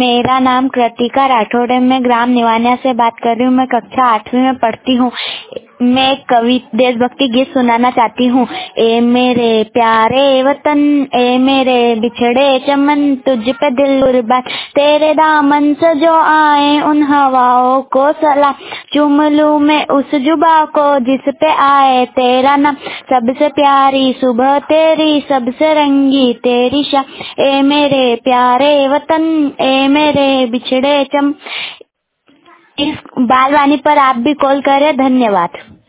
मेरा नाम कृतिका राठौड़ है। मैं ग्राम निवानिया से बात कर रही हूँ। मैं कक्षा 8वीं में पढ़ती हूँ। मैं देशभक्ति गीत सुनाना चाहती हूँ। ए मेरे प्यारे वतन, ए मेरे बिछड़े चमन, तुझ पे दिल कुर्बान, तेरे दामन से जो आए उन हवाओं को सलाम, चूम लूं मैं उस जुबा को जिस पे आए तेरा नाम, सबसे प्यारी सुबह तेरी, सबसे रंगी तेरी शाम। ए मेरे प्यारे वतन, ए मेरे बिछड़े चम। इस बालवाणी पर आप भी कॉल करें। धन्यवाद।